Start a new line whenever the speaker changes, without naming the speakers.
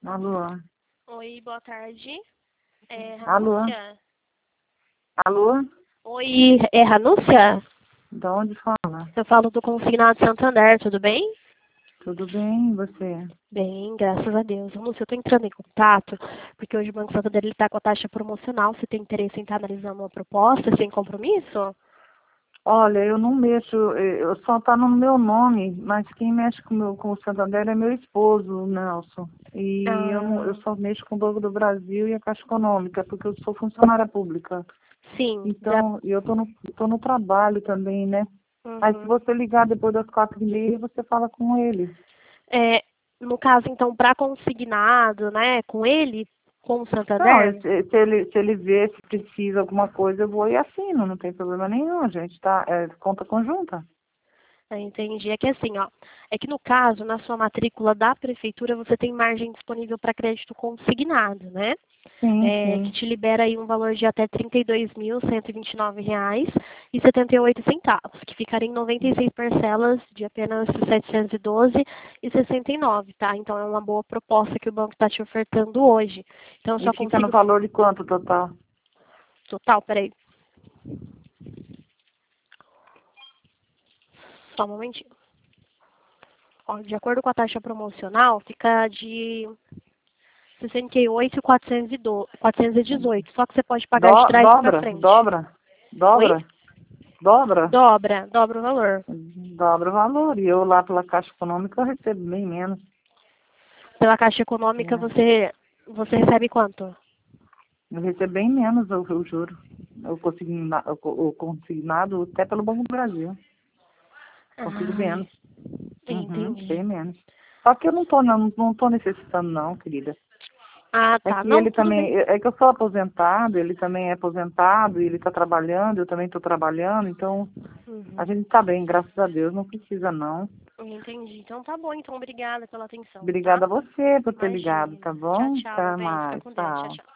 Alô?
Oi, boa tarde. É
Alô?
Ranúcia?
Alô?
Oi, é Ranúcia?
De onde fala?
Eu falo do Consignado Santander, tudo bem?
Tudo bem, e você?
Bem, graças a Deus. Ranúcia, eu tô entrando em contato porque hoje o Banco Santander está com a taxa promocional. Você tem interesse em estar analisando uma proposta sem compromisso?
Olha, eu não mexo, eu só tá no meu nome, mas quem mexe com o Santander é meu esposo, o Nelson. E eu, não, eu
Ah,
só mexo com o Banco do Brasil e a Caixa Econômica, porque eu sou funcionária pública.
sim.
Então, e eu tô no trabalho também, né? Mas se
Uhum.
você ligar depois das 4h30, você fala com ele.
É, no caso, então, para consignado, né, com ele, com o
Não,
Santander?
se ele vê se precisa alguma coisa, eu vou e assino, não tem problema nenhum, gente, tá? É conta conjunta.
Entendi. É que assim, ó, é que no caso, na sua matrícula da prefeitura, você tem margem disponível para crédito consignado, né?
Sim,
Que
sim.
te libera aí um valor de até R$ 32.129,78, que ficaria em 96 parcelas de apenas R$ 712,69, tá? Então é uma boa proposta que o banco está te ofertando hoje. Então eu
E
só
fica no
consigo
valor de quanto total?
total, peraí, só um momentinho. Ó, de acordo com a taxa promocional, fica de 68.418. Só que você pode pagar de trás para
Dobra,
frente.
dobra,
Oi?
dobra, dobra,
Dobra o valor.
dobra o valor. E eu lá pela Caixa Econômica eu recebo bem menos,
Pela Caixa Econômica
né?
você recebe quanto?
Eu recebo bem menos, eu juro. O consignado até pelo Banco do Brasil. Consigo
Ai,
menos. Uhum, bem
entendi.
menos. Só que eu não tô necessitando não, querida.
Ah,
É
tá.
que
Não,
ele
tudo
também,
bem.
é que eu sou aposentado, ele também é aposentado, e ele está trabalhando, eu também estou trabalhando, então a
Uhum.
gente está bem, graças a Deus, não precisa não.
Entendi. Então tá bom. Então obrigada pela atenção, tá?
Obrigada a você por ter ligado,
Imagina.
tá
Tchau,
bom?
tchau, meu
Até
bem. Fica
mais,
com Deus. Tchau,
tchau.
tchau.